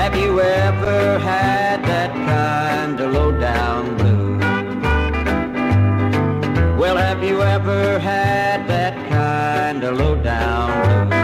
Have you ever had that kind of low-down blues? Well, have you ever had that kind of low-down blues?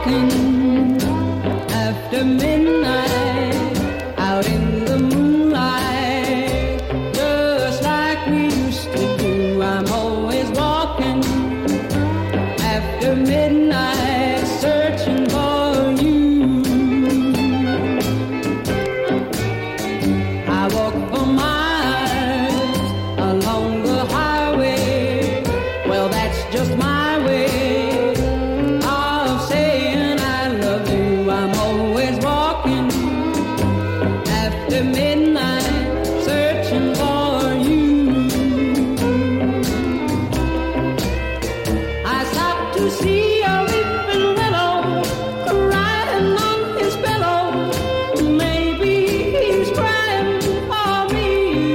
walking after midnight out in the moonlight, just like we used to do. I'm always walking after midnight, searching for you. I walk for miles along the highway. Well, that's just my way of saying I love you. I'm always walking after midnight, searching for you. I stopped to see a weeping willow crying on his pillow. Maybe he's crying for me.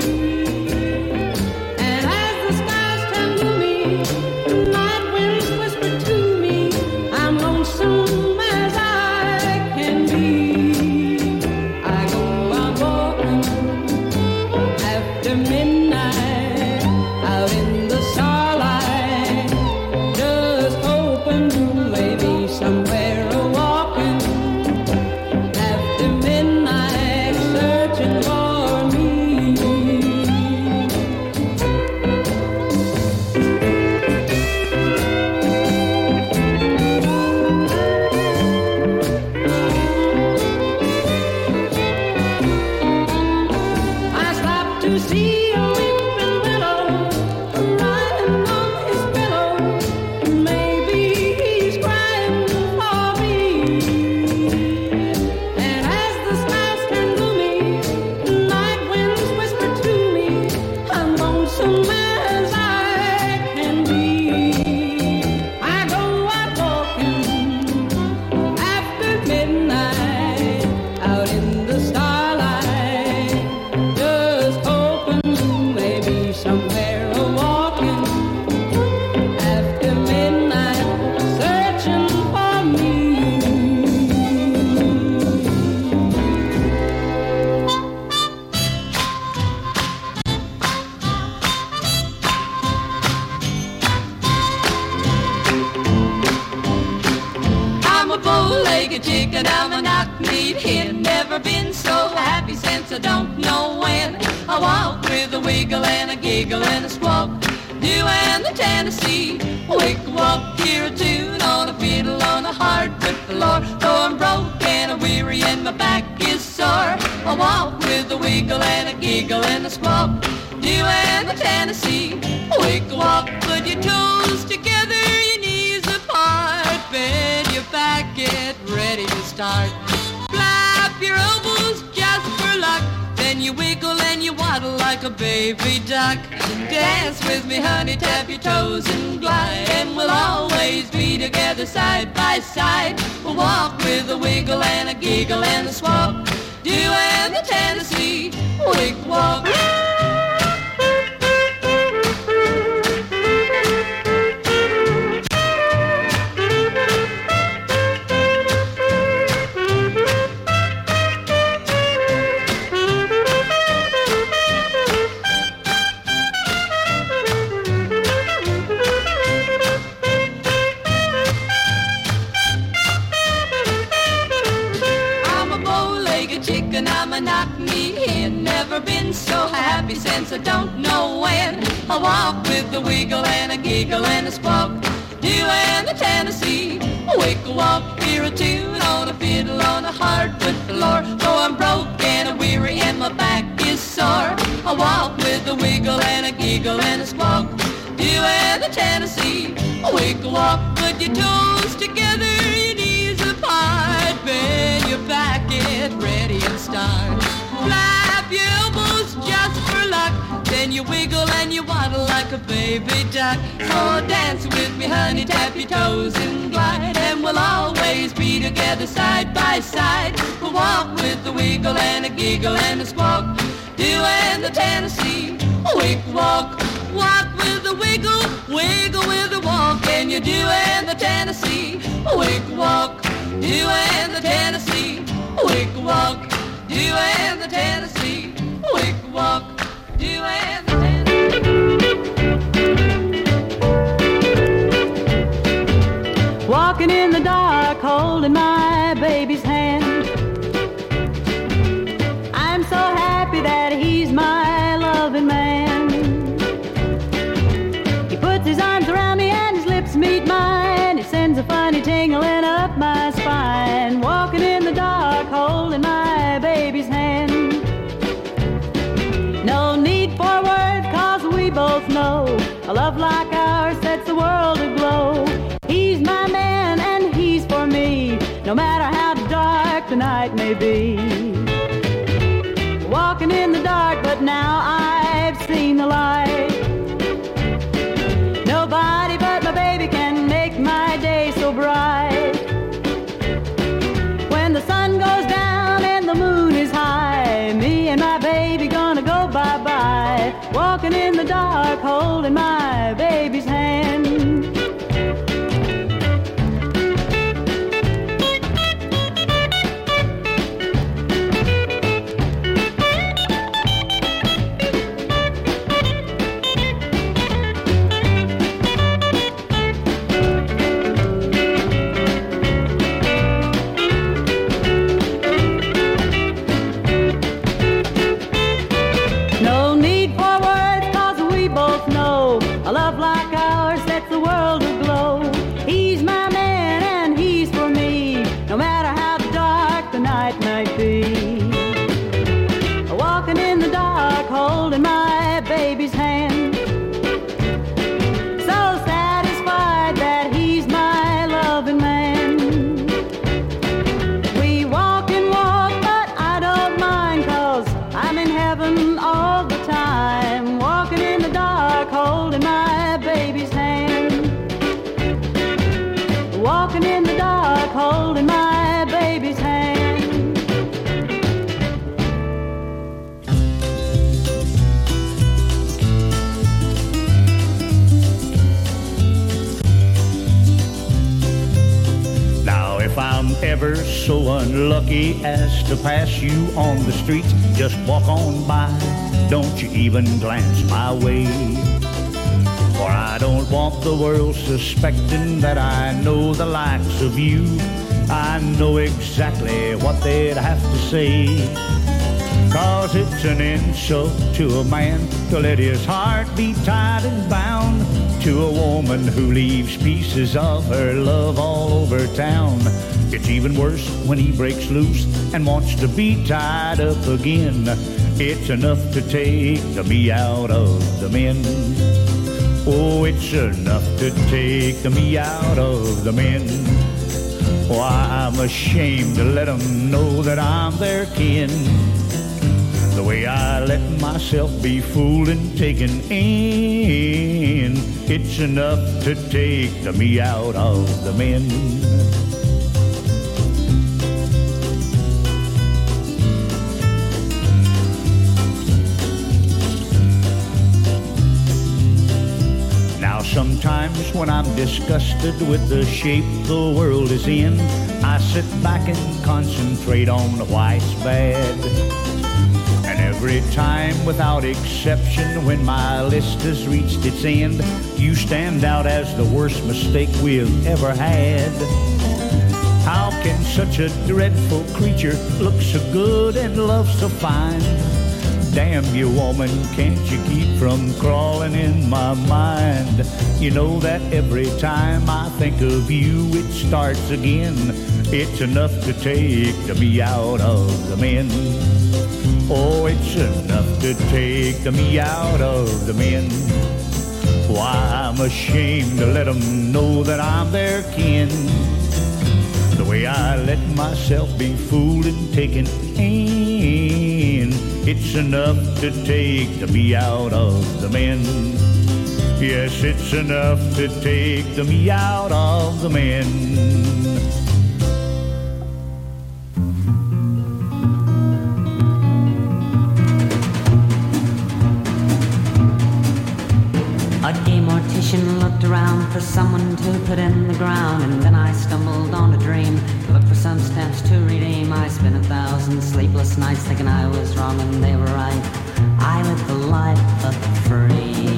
And as the skies turn gloomy, night winds whisper to me, I'm lonesome as I can be. I go out walking after midnight out in the starlight, just hoping you may be somewhere walking after midnight, searching for me. I stopped to see a weeping willow crying on his pillow. Maybe he's crying for me. And as the skies turn gloomy, night winds whisper to me, I'm lonesome as I can be. I go out walking after midnight out in the starlight, just hoping you may be somewhere walking after midnight, searching for me. I'm a bow-legged chicken, I'm a knock-kneed hen. Never been so happy since I don't know when. I walk with a wiggle and a giggle and a squawk, doing the Tennessee wick walk. Hear a tune on a fiddle on a hardwood floor. Though I'm broke and I'm weary and my back is sore, I walk with a wiggle and a giggle and a squawk, doing the Tennessee wick walk. Put your toes together, your knees apart, bend your back, get ready to start. Flap your elbows just for luck, then you wiggle and you waddle like a baby duck. Dance with me, honey, tap your toes and glide, and we'll always be together side by side. We'll walk with a wiggle and a giggle and a swap, doing the Tennessee wick walk. I'm a bow-legged chicken, I'm a knock-kneed hen. Never been so happy since I don't know when. I walk with a wiggle and a giggle and a squawk, doing the Tennessee wick walk. Hear a tune on a fiddle on a hardwood floor. Though I'm broke and I'm weary and my back is sore, I walk with a wiggle and a giggle and a squawk, doing the Tennessee wick walk. Put your toes together, your knees apart, bend your back, get ready and start. Flap your elbows just for luck, then you wiggle and you waddle like a baby duck. So dance with me, honey, tap your toes and glide, and we'll always be together side by side. We'll walk with a wiggle and a giggle and a squawk, doing the Tennessee wick walk. Walk with a wiggle, wiggle with a walk, and you're doing the Tennessee wick walk, doing the Tennessee wick walk, doing the Tennessee wick walk, doing the Tennessee. Walking in the dark, holding may be. Walking in the dark, but now I've seen the light. Nobody but my baby can make my day so bright. When the sun goes down and the moon is high, me and my baby gonna go bye-bye. Walking in the dark, holding my baby's hand. No need for words, 'cause we both know a love like ours sets the world aglow. He's my man and he's for me, no matter how dark the night might be. Walking in the dark, holding my baby's hand. So satisfied that he's my loving man. We walk and walk, but I don't mind, 'cause I'm in heaven all the time. Walking in the dark, holding my baby's hand. Walking in the dark, holding my baby's hand. Now if I'm ever so unlucky as to pass you on the street, just walk on by, don't you even glance my way. For I don't want the world suspecting that I know the likes of you. I know exactly what they'd have to say. 'Cause it's an insult to a man to let his heart be tied and bound to a woman who leaves pieces of her love all over town. It's even worse when he breaks loose and wants to be tied up again. It's enough to take the me out of the men. Oh, it's enough to take the me out of the men. Why, I'm ashamed to let them know that I'm their kin. The way I let myself be fooled and taken in, it's enough to take the me out of the men. Now sometimes when I'm disgusted with the shape the world is in, I sit back and concentrate on why it's bad. And every time, without exception, when my list has reached its end, you stand out as the worst mistake we've ever had. How can such a dreadful creature look so good and love so fine? Damn you, woman, can't you keep from crawling in my mind? You know that every time I think of you, it starts again. It's enough to take the me out of the men. Oh, it's enough to take the me out of the men. Why, I'm ashamed to let them know that I'm their kin. The way I let myself be fooled and taken in, it's enough to take the me out of the men. Yes, it's enough to take the me out of the men. A gay mortician looked around for someone to put in the ground, and then I stumbled on a dream to look for some steps to redeem. I spent 1,000 sleepless nights thinking I was wrong and they were right. I lived the life of the free.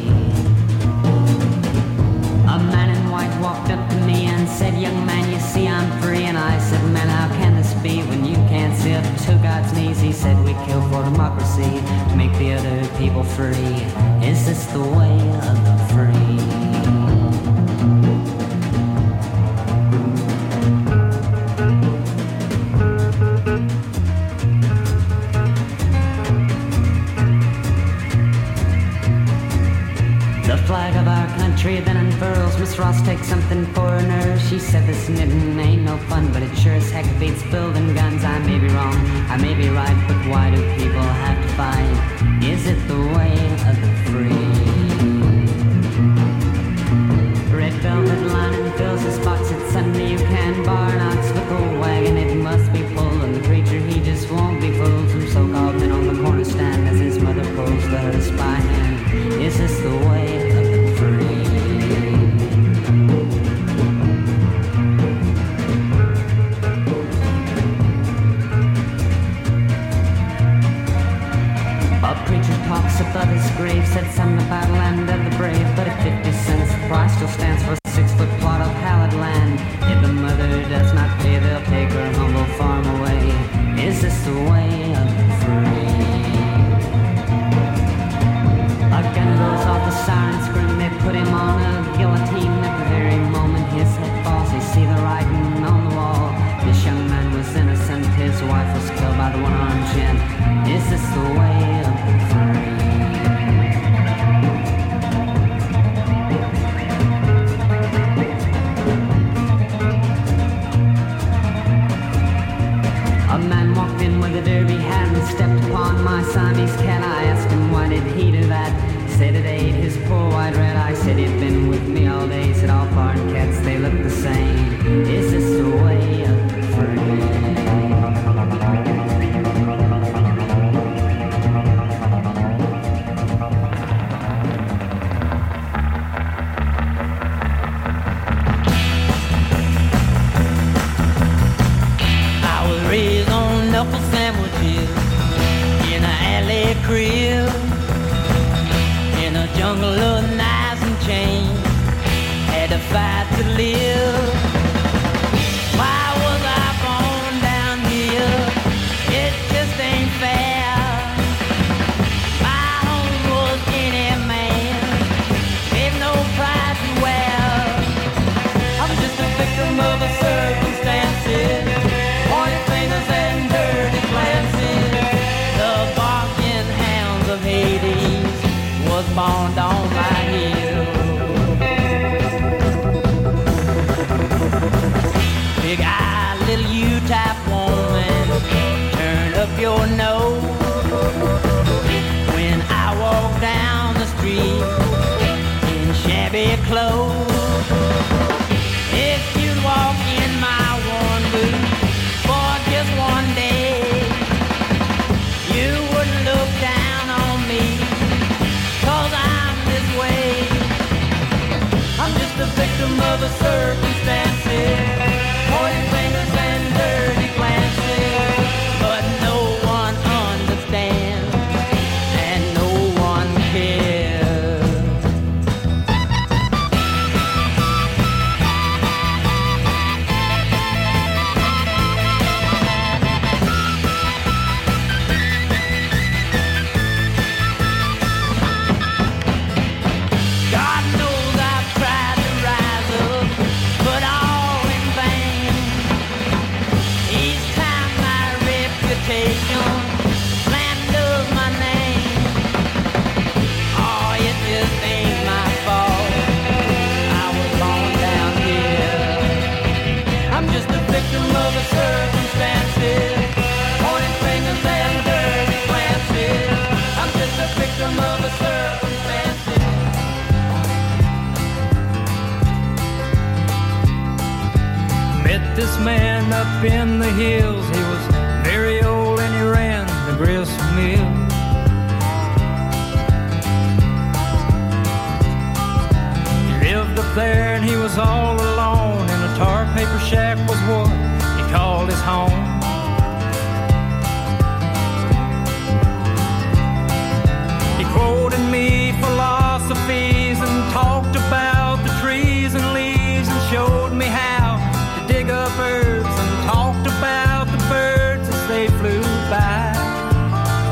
A man in white walked up to me and said, "Young man, you see I'm free." And I said, "Man, how can this be when you can't sit to God's knees?" He said, "We kill for democracy to make the other people free. Is this the way of the free?" The flag of our country country then unfurls. Miss Ross takes something for her nerves. She said this knitting ain't no fun, but it sure as heck beats building guns. I may be wrong, I may be right, but why do people have to fight? Is it the way of the free? Red velvet lining fills his box. It's Sunday, you can bar knocks with the wagon. It must be pulled, and the preacher, he just won't be fooled. Some so-called men on the corner stand as his mother pulls the hearse by hand. Is this the way of the free? A preacher talks above his grave, said something about land of the brave, but at 50 cents the price still stands for a 6-foot plot of hallowed land. If the mother does not pay, they'll take her humble farm away. Is this the way of the free? A gun goes off, the siren scream, they put him on a guillotine. At the very moment his head falls, they see the writing on the wall. This young man was innocent, his wife was killed by the one-armed gent. Is this the way of the free? A man walked in with a derby hat and stepped upon my Siamese cat. I asked him why did he do that. Said it ate his poor white rat. I said he'd been with me all day. Said all barn cats, they look the same. Is this the way of the free? Raised on knuckle sandwiches in an alley crib, in a jungle of knives and chains, had to fight to live. Why was I born down here? It just ain't fair. My home was any man, gave no pride to wear. I'm just a victim of the circumstances, pointing fingers and dirty glances. The barking hounds of Hades was born on my hill. Big-eyed little U-type woman, turn up your nose when I walk down the street in shabby clothes. If you'd walk in my worn boots for just one day, you wouldn't look down on me, 'cause I'm this way. I'm just a victim of the circumstances, pointing fingers and dirty glances, but no one understands and no one cares. God knows I've tried to rise up, but all in vain. Each time my reputation slanders my name. Oh, it just ain't my fault, I was born down here. I'm just a victim of the circumstances, pointing fingers and dirty glances. I'm just a victim of the circumstances. Met this man up in the hills. He was very old and he ran the grist mill. He lived up there and he was all alone, and a tar paper shack was what he called his home. He quoted me philosophies and talked about the trees and leaves, and showed me how to dig up herbs, and talked about the birds as they flew by.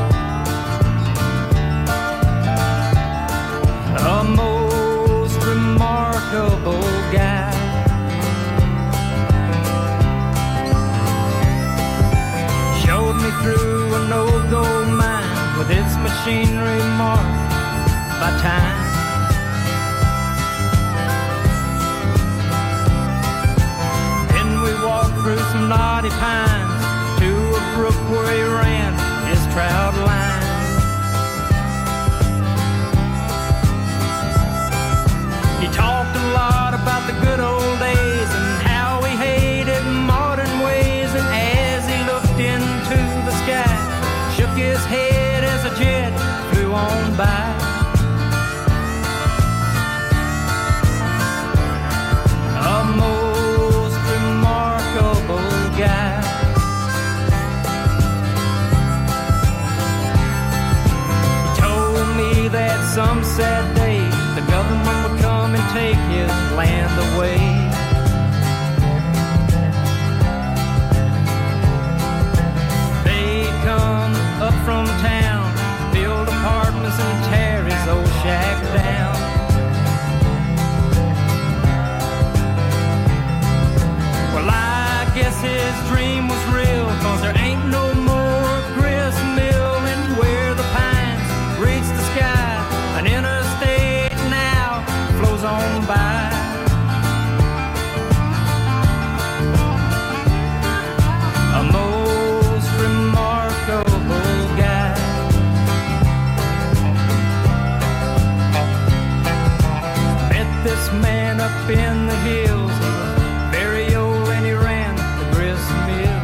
man up in the hills. He was very old and he ran the grist mill.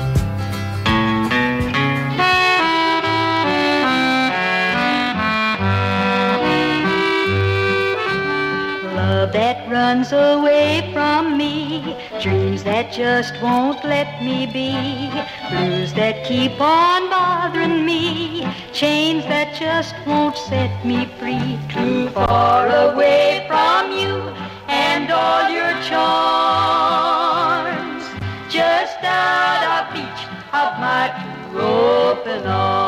Love that runs away from me, dreams that just won't let me be, blues that keep on bothering me, chains that just won't set me free. Too far away from you and all your charms, just out of reach of my two open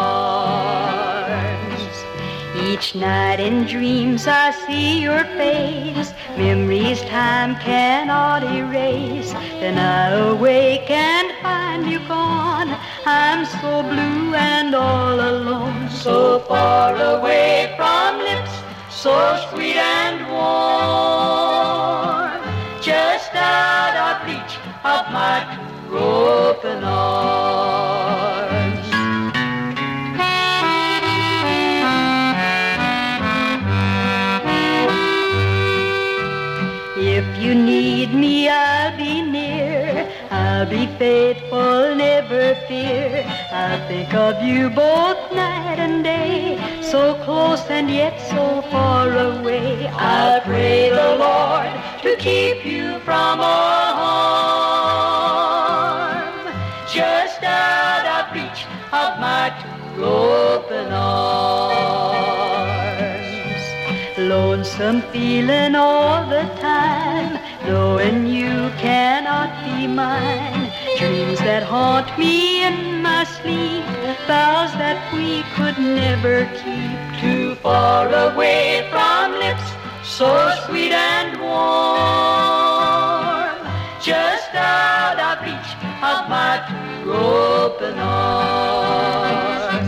arms. Each night in dreams I see your face, memories time cannot erase. Then I awake and find you gone. I'm so blue and all alone, so far away from lips so sweet and warm, just out of reach of my two open arms. If you need me, I'll be near. I'll be faithful, never fear. I'll think of you both night and day, so close and yet so far away. I'll pray the Lord to keep you from harm, just out of reach of my two open arms. Lonesome feeling all the time, knowing you cannot be mine. Dreams that haunt me in my sleep, vows that we could never keep. Too far away from lips so sweet and warm, just out of reach of my two open arms.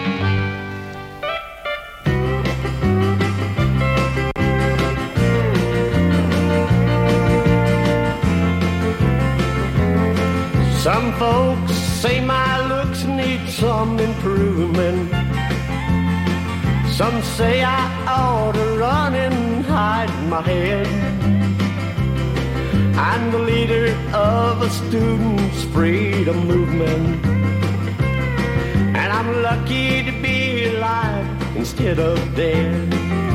Some folks say my looks need some improvement. Some say I ought to run and hide my head. I'm the leader of a students' freedom movement, and I'm lucky to be alive instead of dead.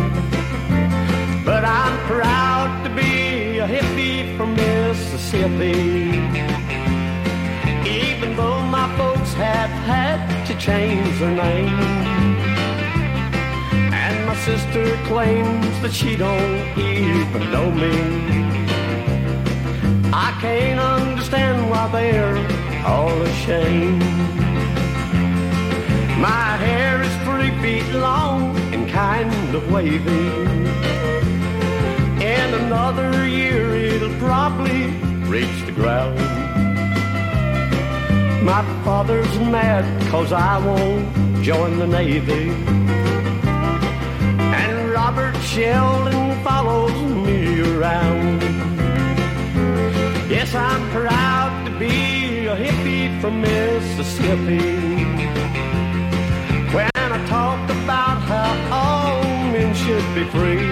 But I'm proud to be a hippie from Mississippi, even though my folks have had to change their name. And my sister claims that she don't even know me. I can't understand why they're all ashamed. My hair is 3 feet long and kind of wavy. In another year it'll probably reach the ground. My father's mad 'cause I won't join the Navy, and Robert Sheldon follows me around. Yes, I'm proud to be a hippie from Mississippi. When I talk about how all men should be free,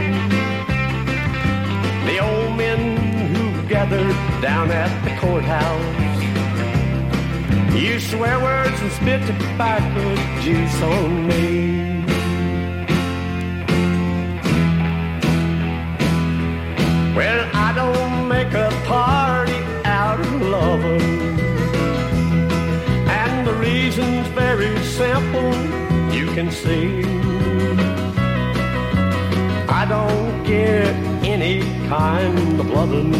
the old men who gathered down at the courthouse you swear words and spit tobacco juice on me. Well, I don't make a party out of loving, and the reason's very simple, you can see. I don't get any kind of loving,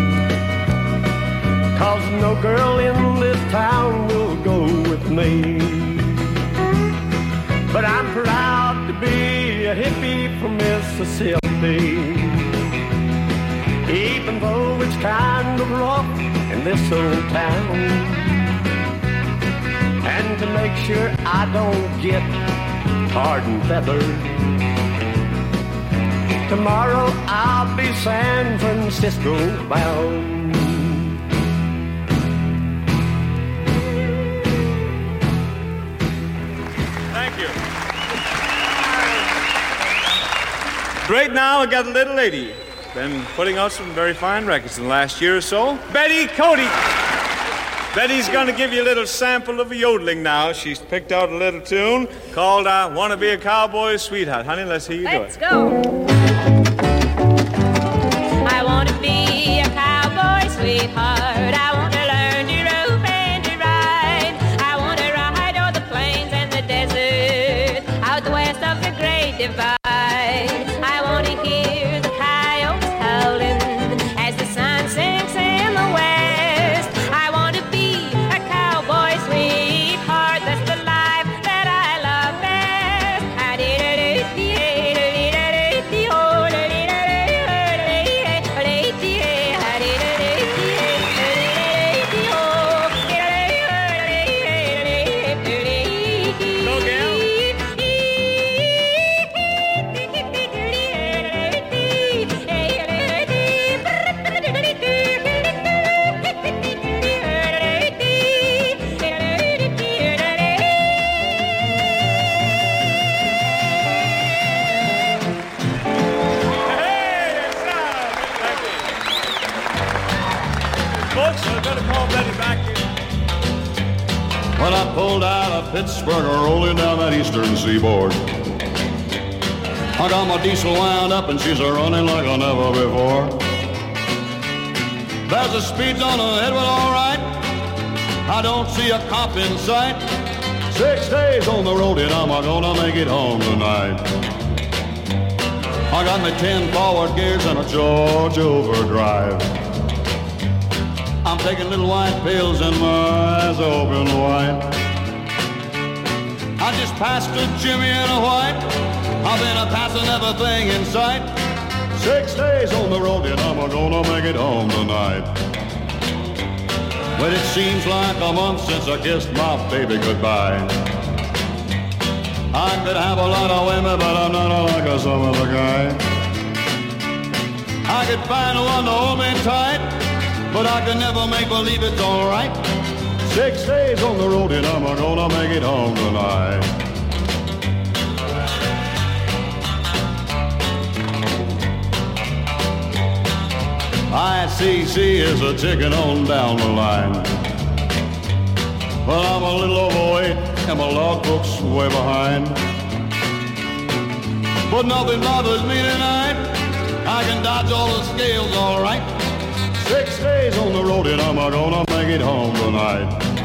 'cause no girl in this town will go with me. But I'm proud to be a hippie from Mississippi, even though it's kind of rough in this old town. And to make sure I don't get tarred and feathered, tomorrow I'll be San Francisco bound. Right now, I got a little lady Been putting out some very fine records in the last year or so. Betty Cody. Betty's going to give you a little sample of yodeling now. She's picked out a little tune called Wanna Be a Cowboy's Sweetheart. Honey, let's hear you do it. Let's go. I want to be a cowboy sweetheart. I want to learn to rope and to ride. I want to ride o'er the plains and the desert, out west of the Great Divide. I want to hear the coyotes howling as the sun sinks in the west. I want to be a cowboy sweetheart. That's the life that I love best. Folks, I better call Betty back here. When I pulled out of Pittsburgh, rolling down that eastern seaboard, I got my diesel wound up and she's a-running like I never before. There's a speed zone ahead, well, all right. I don't see a cop in sight. 6 days on the road and I'm gonna make it home tonight. I got my 10 forward gears and a Georgia overdrive. I'm taking little white pills and my eyes open wide. I just passed a Jimmy and a white. I've been a-passing everything in sight. 6 days on the road and I'm gonna make it home tonight. Well, it seems like a month since I kissed my baby goodbye. I could have a lot of women, but I'm not like some other guy. I could find one to hold me tight, but I could never make believe it's all right. 6 days on the road and I'm gonna make it home tonight. ICC is a ticking on down the line. Well, I'm a little overweight and my logbook's way behind. But nothing bothers me tonight. I can dodge all the scales all right. 6 days on the road and I'm gonna make it home tonight.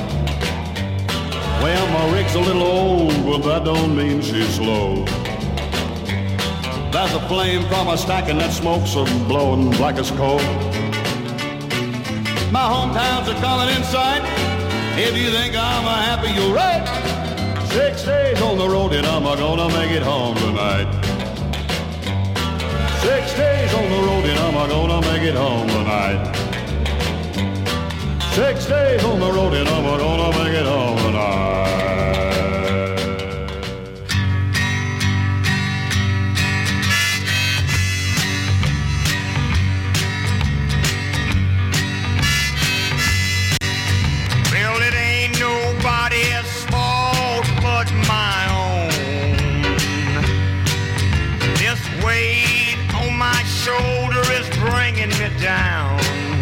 Well, my rig's a little old, but that don't mean she's slow. There's a flame from a stack and that smoke's blowing black as coal. My hometowns are coming in sight. If you think I'm happy, you're right. 6 days on the road and I'm gonna make it home tonight. 6 days on the road and I'm gonna make it home tonight. 6 days on the road and I'm gonna make it home tonight. Well, it ain't nobody's fault but my own. This weight on my shoulder is bringing me down.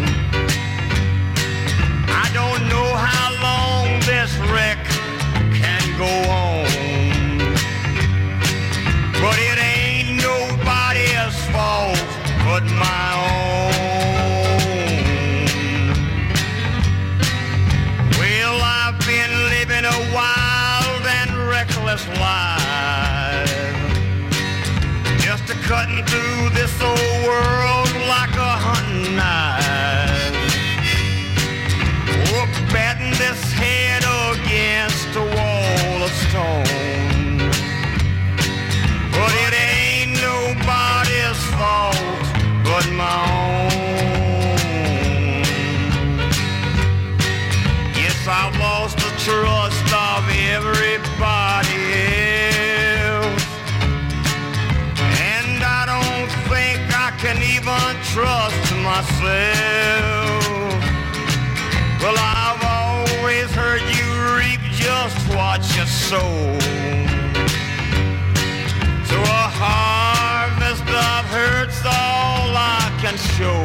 I don't know how long this wreck can go on, but it ain't nobody's fault but my own. Well, I've been living a wild and reckless life, just a cutting through this old world like a hunting knife. Oh, batting this head against a wall of stone, but it ain't nobody's fault but my own. Yes, I've lost the trust of everybody else, and I don't think I can even trust myself. Well, I've always heard you reap just what you sow. So a harvest of hurt's all I show.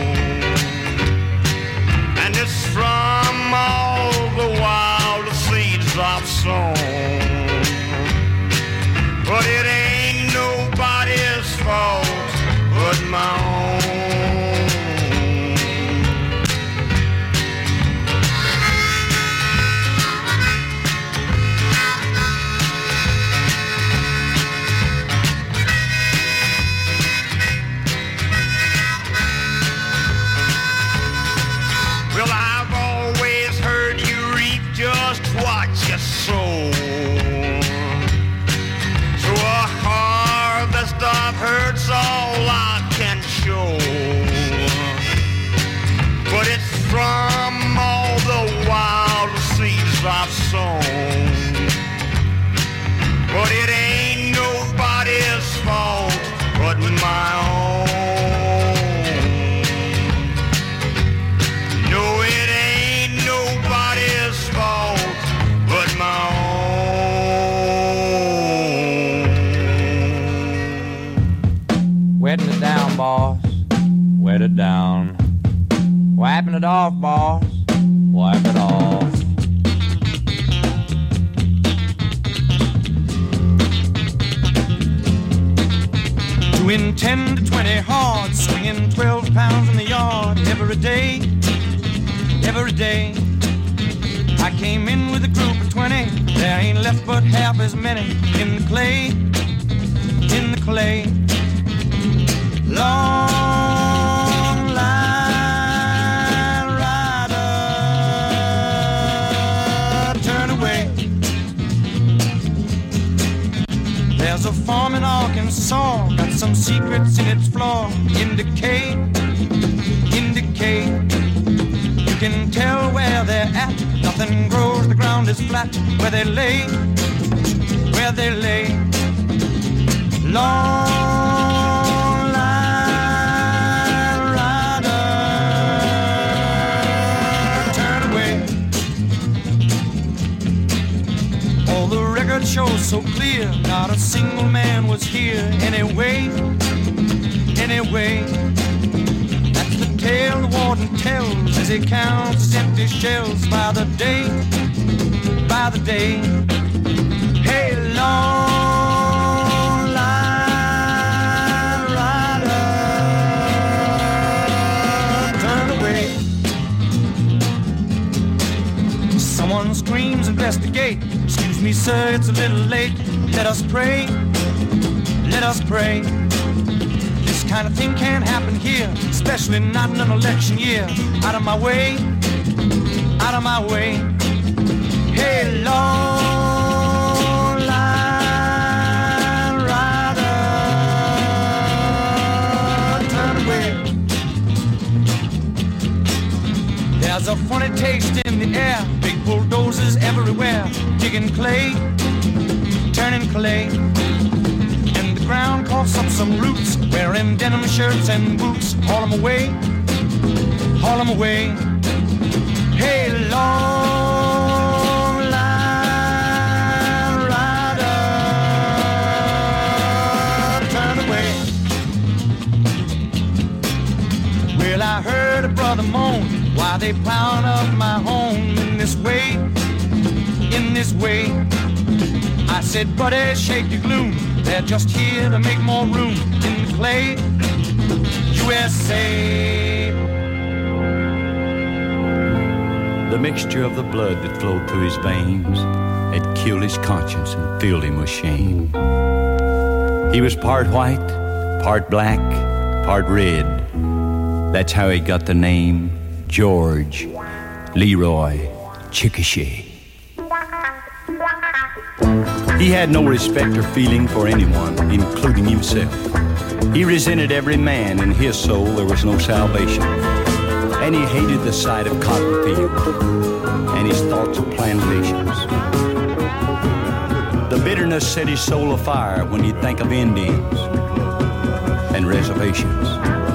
And it's from all the wild seeds I've sown. But it ain't nobody's fault but my own. Well, I've always heard you reap just what you sow. So a harvest of hurt's all I can show. But it's from all the wild seeds I've sown. But it ain't nobody's fault but my own. No, it ain't nobody's fault but my own. Wetting it down, boss. Wet it down. Wiping it off, boss. Wipe it off. Doing 10 to 20 hard, swinging 12 pounds in the yard every day, every day. I came in with a group of 20, there ain't left but half as many in the clay, in the clay. Long line rider, turn away. There's a farm in Arkansas, got some secrets in its floor. In decay, in decay. You can tell where they're at. Nothing grows, the ground is flat. Where they lay, where they lay. Long line rider, turn away. All the record shows so clear, not a single man was here. Anyway, anyway, that's the tale the warden tells as he counts his empty shells by the day, by the day. Hey, long line rider, turn away. Someone screams, investigate. Excuse me, sir, it's a little late. Let us pray, let us pray. This kind of thing can't happen here, especially not in an election year. Out of my way, out of my way. Hey, long line rider, turn away. There's a funny taste in the air, big bulldozers everywhere, digging clay, turning clay. And the ground coughs up some roots, wearing denim shirts and boots. Haul 'em away, haul 'em away. Hey, long line rider, turn away. Well, I heard a brother moan, why they plowing up my home in this way, in this way. I said, buddy, shake your gloom. They're just here to make more room in the clay, USA. The mixture of the blood that flowed through his veins had killed his conscience and filled him with shame. He was part white, part black, part red. That's how he got the name George Leroy Chickasha. He had no respect or feeling for anyone, including himself. He resented every man. In his soul there was no salvation. And he hated the sight of cotton fields and his thoughts of plantations. The bitterness set his soul afire when he'd think of Indians and reservations.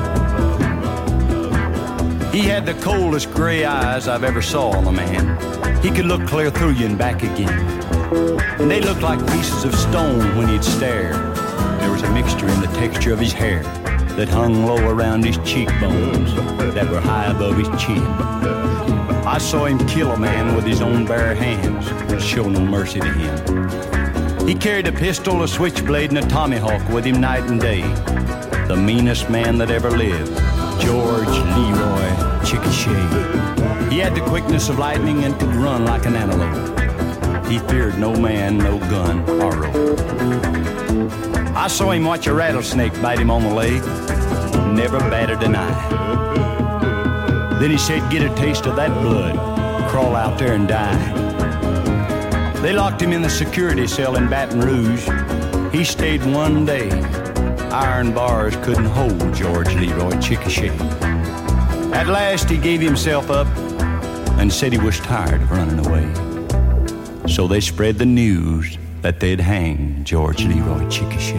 He had the coldest gray eyes I've ever saw on a man. He could look clear through you and back again. And they looked like pieces of stone when he'd stare. There was a mixture in the texture of his hair that hung low around his cheekbones that were high above his chin. I saw him kill a man with his own bare hands and show no mercy to him. He carried a pistol, a switchblade, and a tomahawk with him night and day. The meanest man that ever lived, George Leroy Chickasha. He had the quickness of lightning and could run like an antelope. He feared no man, no gun, or rope. I saw him watch a rattlesnake bite him on the leg, never batted an eye. Then he said, get a taste of that blood, crawl out there and die. They locked him in the security cell in Baton Rouge. He stayed one day. Iron bars couldn't hold George Leroy Chickasha. At last he gave himself up and said he was tired of running away. So they spread the news that they'd hang George Leroy Chickasha.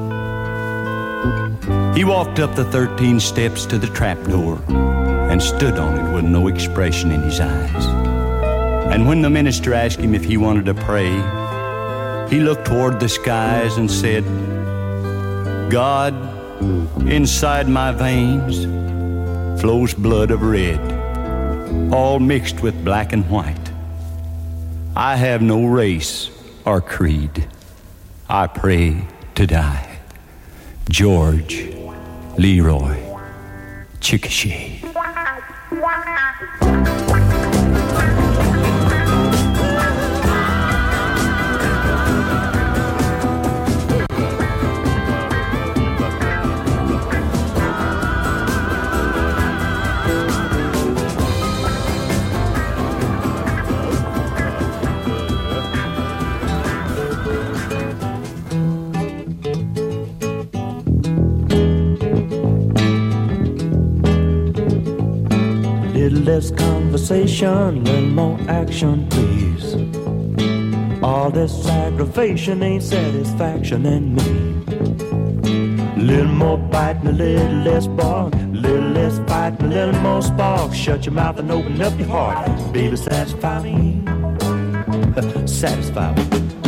He walked up the 13 steps to the trapdoor and stood on it with no expression in his eyes. And when the minister asked him if he wanted to pray, he looked toward the skies and said, God, inside my veins flows blood of red, all mixed with black and white. I have no race or creed. I pray to die. George Leroy Chickasha. Less conversation, little more action, please. All this aggravation ain't satisfaction in me. Little more biting, a little less bark, little less fighting, a little more spark. Shut your mouth and open up your heart. Baby, satisfy me. Satisfy me.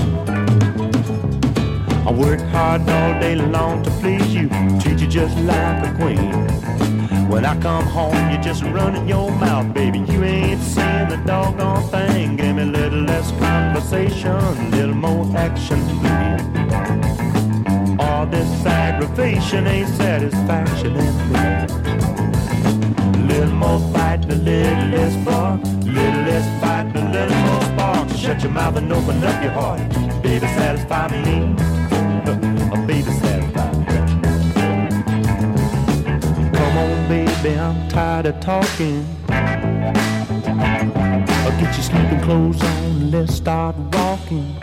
I work hard all day long to please you, treat you just like a queen. When I come home, you're just running your mouth, baby. You ain't saying the doggone thing. Give me a little less conversation, a little more action, please. All this aggravation ain't satisfaction in me. Little more fight, a little less bark, little less fight, a little more spark. Shut your mouth and open up your heart, baby, satisfy me. Baby, satisfy me. Come on, baby, I'm tired of talking. I'll get your sleeping clothes on and let's start walking.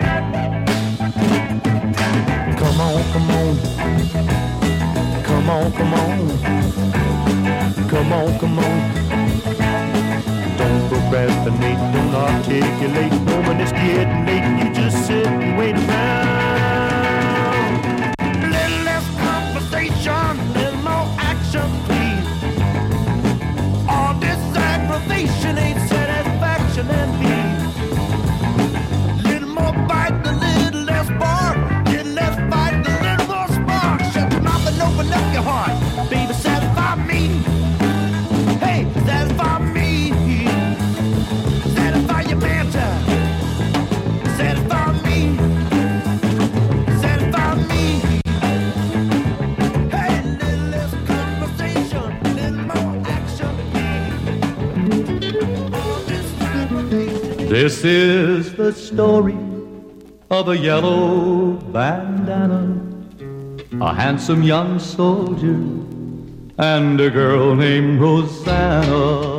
Come on, come on. Come on, come on. Come on, come on. Don't procrastinate, don't articulate. No, when it's getting late, you just sit and wait around. Little less conversation, little more action, please. All this aggravation ain't satisfaction in me. Little more bite, a little less bark. Little less bite, a little more spark. Shut your mouth and open up your heart. Baby, satisfy me. Hey, satisfy me. Satisfy your man time. Satisfy me. Satisfy me. Hey, little less conversation, little more action. This is the story of a yellow bandana, a handsome young soldier, and a girl named Rosanna.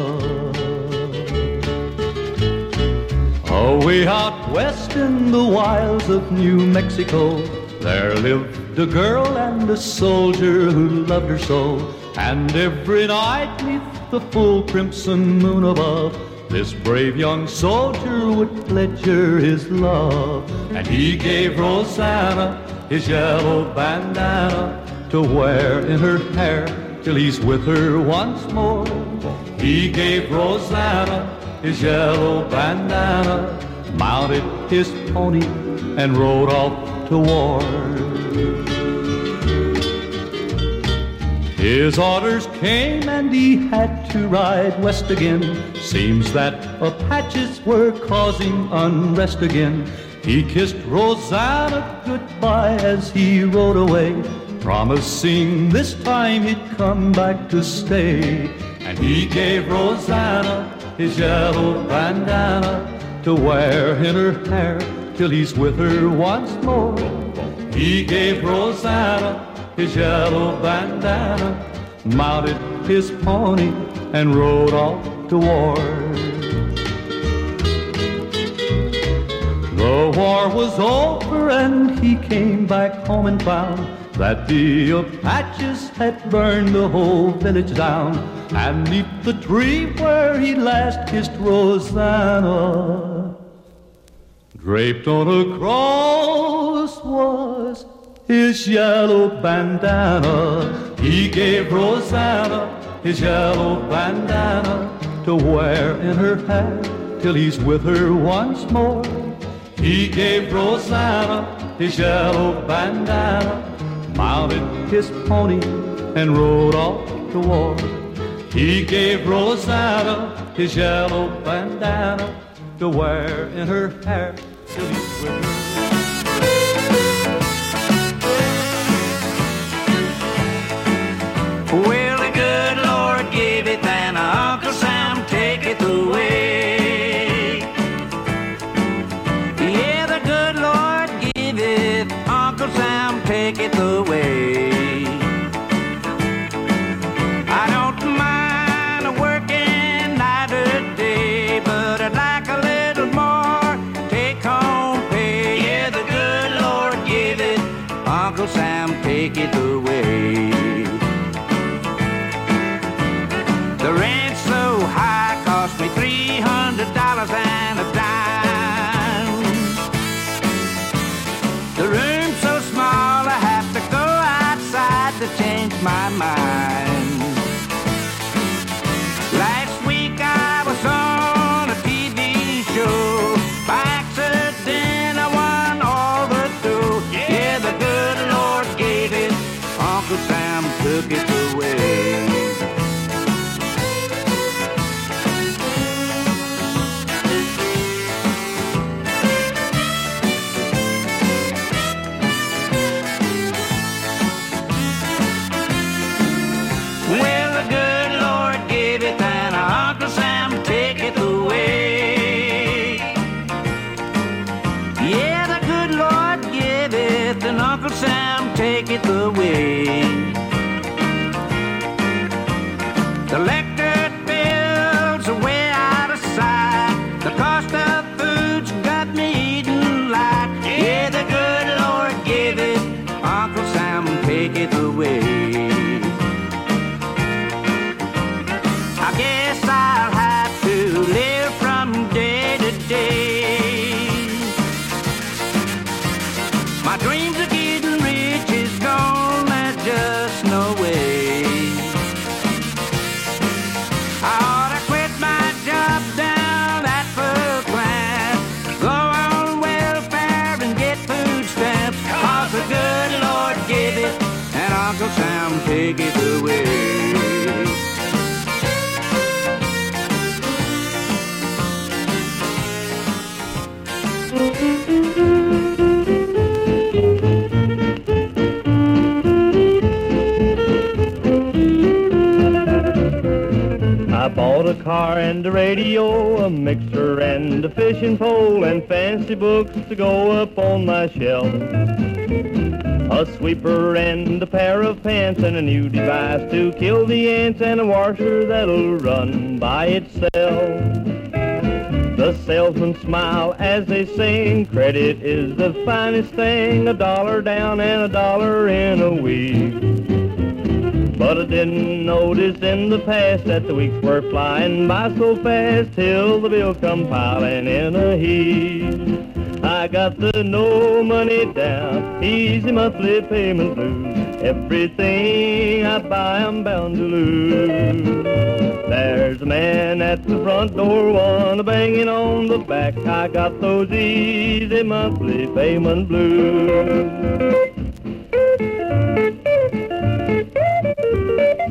Away out west in the wilds of New Mexico, there lived a girl and a soldier who loved her so. And every night neath the full crimson moon above, this brave young soldier would pledge her his love. And he gave Rosanna his yellow bandana to wear in her hair till he's with her once more. He gave Rosanna his yellow bandana, mounted his pony and rode off to war. His orders came and he had to ride west again. Seems that Apaches were causing unrest again. He kissed Rosanna goodbye as he rode away, promising this time he'd come back to stay. And he gave Rosanna his yellow bandana to wear in her hair till he's with her once more. He gave Rosanna his yellow bandana, mounted his pony and rode off to war. The war was over and he came back home and found that the Apaches had burned the whole village down. And 'neath the tree where he last kissed Rosanna, draped on a cross was his yellow bandana. He gave Rosanna his yellow bandana to wear in her hair till he's with her once more. He gave Rosanna his yellow bandana, mounted his pony and rode off to war. He gave Rosanna his yellow bandana to wear in her hair till he's with her. Well, the good Lord gave it, and Uncle Sam take it away. Yeah, the good Lord gave it, Uncle Sam take it away. I don't mind working night or day, but I'd like a little more take-home pay. Yeah, the good Lord gave it, Uncle Sam take it away. The rent's so high, cost me $300 and a dime. The room's so small, I have to go outside to change my mind. Last week I was on a TV show. By accident I won all the dough. Yeah, the good Lord gave it, Uncle Sam took it away. Take it away. The electric bills are way out of sight. The cost of food's got me eating light. Yeah, the good Lord gave it, Uncle Sam take it away. I guess I'll have to live from day to day. My dreams are getting rich, is gone, there's just no way. I ought to quit my job down at first class, go on welfare and get food stamps, 'cause the good Lord gave it, and Uncle Sam take it away. I bought a car and a radio, a mixer and a fishing pole, and fancy books to go up on my shelf. A sweeper and a pair of pants and a new device to kill the ants, and a washer that'll run by itself. The salesmen smile as they sing, credit is the finest thing, $1 down and $1 in a week. But I didn't notice in the past that the weeks were flying by so fast, till the bill come piling in a heap. I got the no money down, easy monthly payment blues. Everything I buy I'm bound to lose. There's a man at the front door, one a-banging on the back. I got those easy monthly payment blues.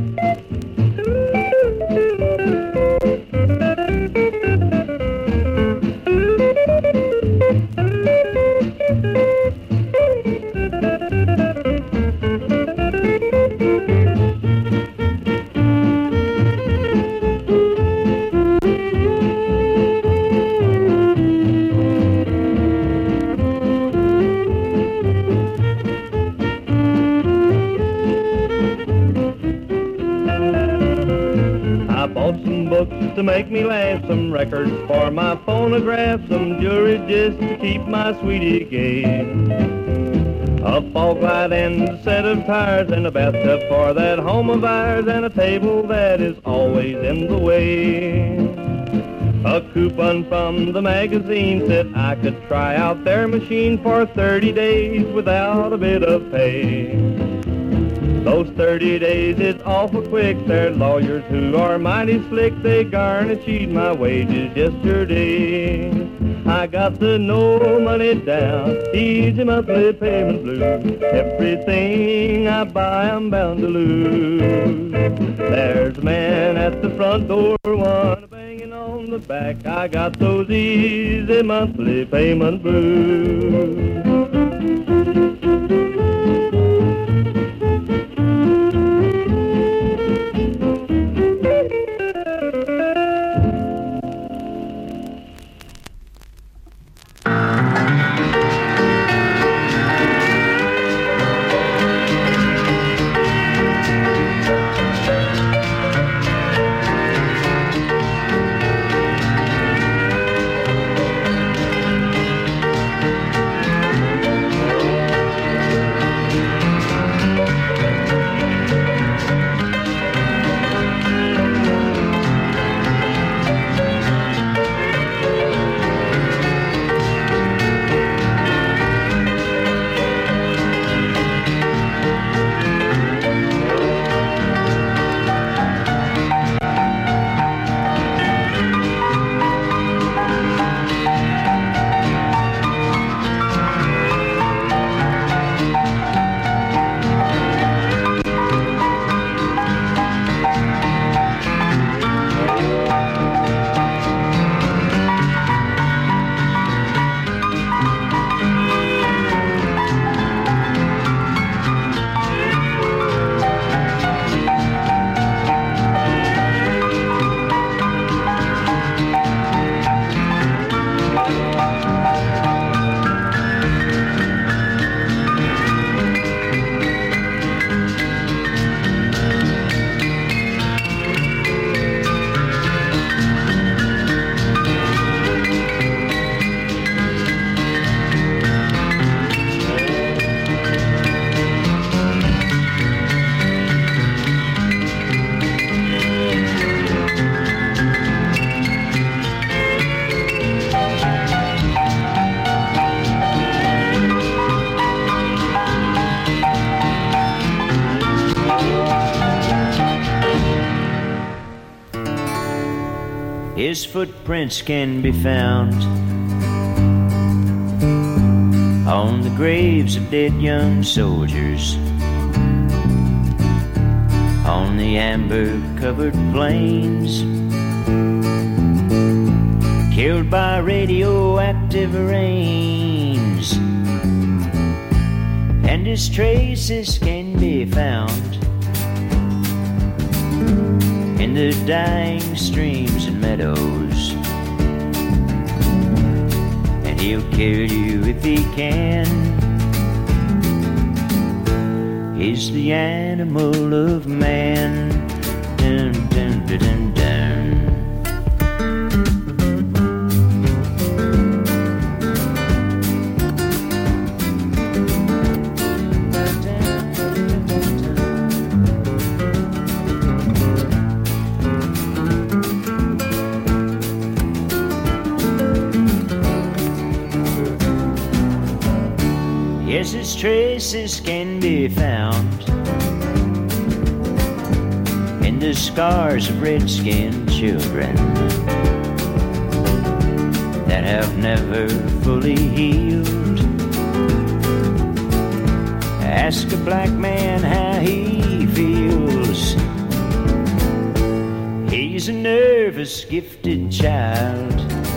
I bought some books to make me laugh, some records for my phonograph, some jewelry just to keep my sweetie gay. A fog light and a set of tires and a bathtub for that home of ours and a table that is always in the way. A coupon from the magazine said I could try out their machine for 30 days without a bit of pay. Those 30 days is awful quick. They're lawyers who are mighty slick. They garnished my wages yesterday. I got the no money down, easy monthly payment blues. Everything I buy I'm bound to lose. There's a man at the front door, one banging on the back. I got those easy monthly payment blues. His footprints can be found on the graves of dead young soldiers, on the amber-covered plains, killed by radioactive rains. And his traces can be found in the dying streams and meadows, and he'll kill you if he can. He's the animal of man. Dun, dun, dun, dun, dun. Yes, his traces can be found in the scars of red-skinned children that have never fully healed. Ask a black man how he feels. He's a nervous, gifted child.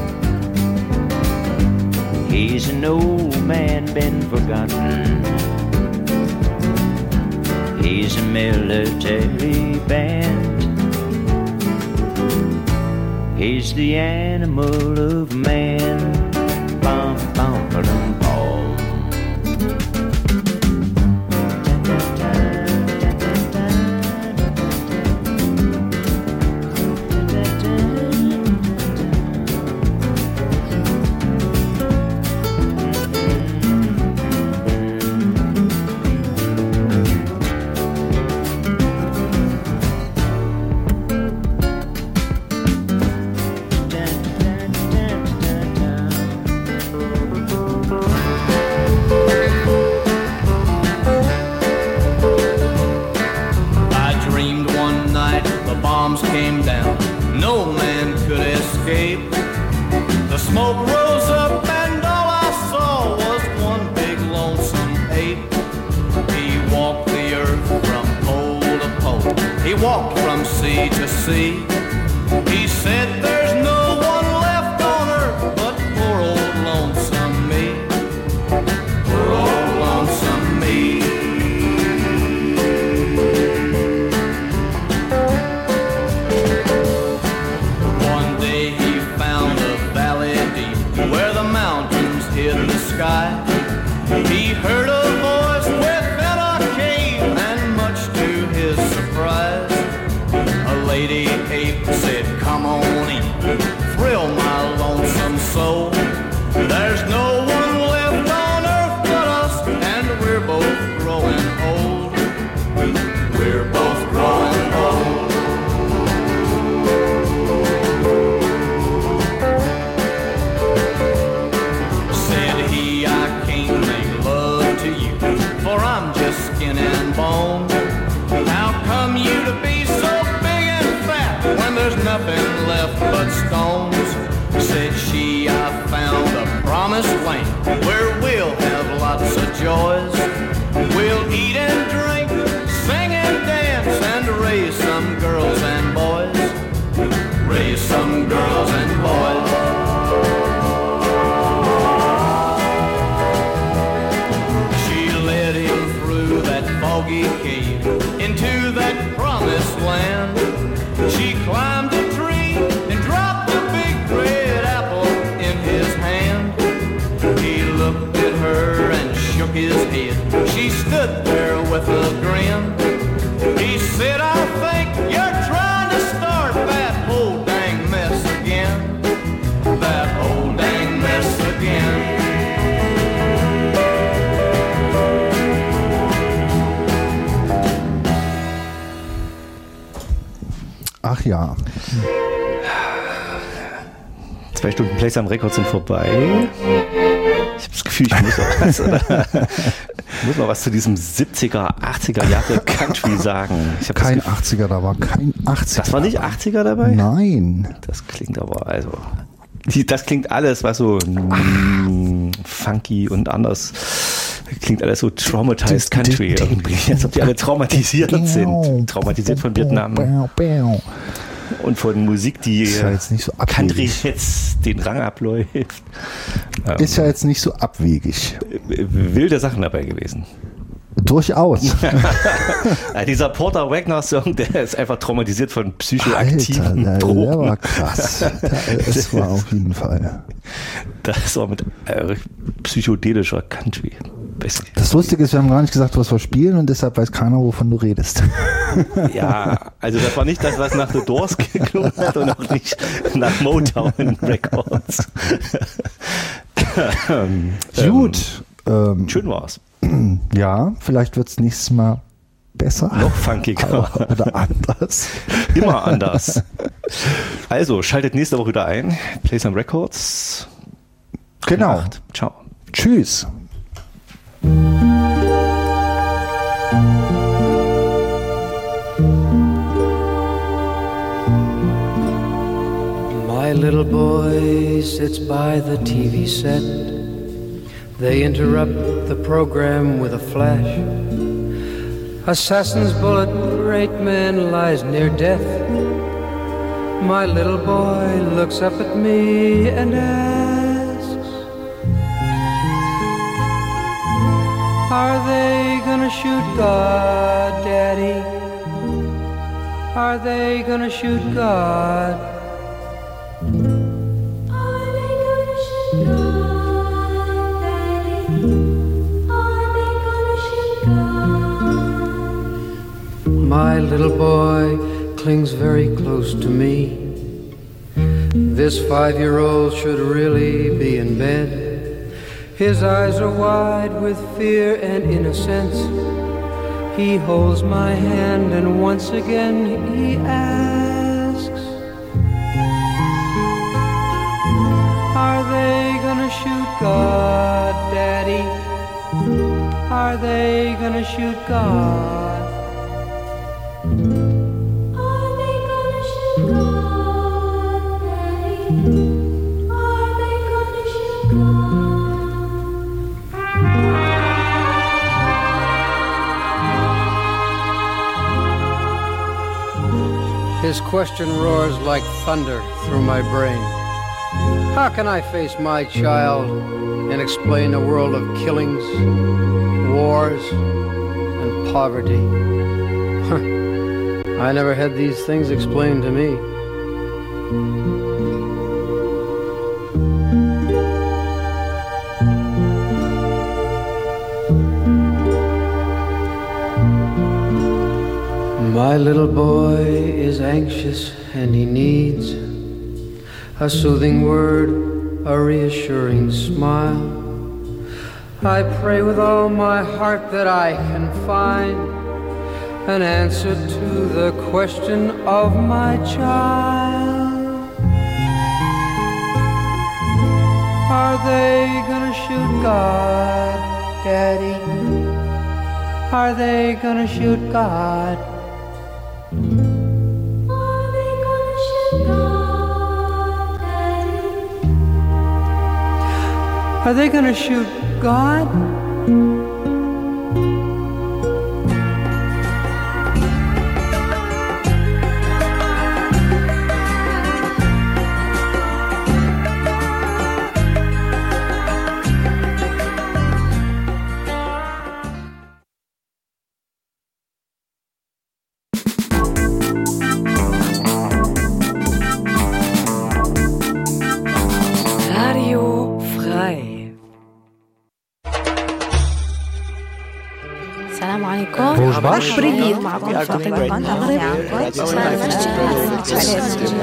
He's an old man been forgotten. He's a military band. He's the animal of man. Bum, bum, ba-dum, bum. no man could escape. The smoke rose up and all I saw was one big lonesome ape. He walked the earth from pole to pole. He walked from sea to sea. He said there's no one left on earth but poor old lonesome me. Poor old lonesome me. One day he found a valley deep where the mountains hid the sky. He heard a voice within a cave, and much to his surprise, a lady ape said, "Come on in, thrill my lonesome soul. There's no one left on earth but us, and we're both growing old. We're both growing old." Said he, "I can't make love to you, for I'm just skin and bone. How come you to be so big and fat when there's nothing left but stones?" Said she, "I found a promised land where we'll have lots of joys. We'll eat and drink, sing and dance, and raise some girls and boys. Raise some girls and boys." She led him through that foggy cave into that promised land. She climbed a tree and dropped a big red apple in his hand. He looked at her and shook his head. She stood there with a grin. He said, "I think you're trying to start that whole dang mess again. That whole dang mess again." Ach ja. 2 Stunden Playsome Records sind vorbei. Ich habe das Gefühl, ich muss noch was, oder? Ich muss mal was zu diesem 70er, 80er Jahre Country sagen. Kein 80er, da war kein 80er. Das war nicht 80er dabei? Nein. Das klingt aber, also... Das klingt alles, was so funky und anders... Klingt alles so traumatized Country irgendwie, als ob die alle traumatisiert sind. Traumatisiert von Vietnam. Und von Musik, die ist ja jetzt nicht so Country jetzt den Rang abläuft. Ist ja jetzt nicht so abwegig. Wilde Sachen dabei gewesen. Durchaus. Dieser Porter Wagner-Song, der ist einfach traumatisiert von psychoaktiven Drogen. Der war krass. Das war auf jeden Fall. Das war mit psychedelischer Country. Das Lustige ist, wir haben gar nicht gesagt, was wir spielen, und deshalb weiß keiner, wovon du redest. Ja, also das war nicht das, was nach The Doors geklungen hat und auch nicht nach Motown Records. Gut. Schön war's. Ja, vielleicht wird's nächstes Mal besser. Noch funkiger. Oder anders. Immer anders. Also, schaltet nächste Woche wieder ein. Playsome Records. Genau. Ciao. Tschüss. My little boy sits by the TV set. They interrupt the program with a flash. Assassin's bullet, great man lies near death. My little boy looks up at me and asks, are they gonna shoot God, Daddy? Are they gonna shoot God? Are they gonna shoot God, Daddy? Are they gonna shoot God? My little boy clings very close to me. This 5-year-old should really be in bed. His eyes are wide with fear and innocence. He holds my hand and once again he asks, are they gonna shoot God, Daddy? Are they gonna shoot God? Are they gonna shoot God? His question roars like thunder through my brain. How can I face my child and explain a world of killings, wars, and poverty? I never had these things explained to me. My little boy is anxious and he needs a soothing word, a reassuring smile. I pray with all my heart that I can find an answer to the question of my child. Are they gonna shoot God, Daddy? Are they gonna shoot God? Are they gonna shoot God? Radio frei. السلام عليكم. Bonjour. معكم فاطمة بند المغرب.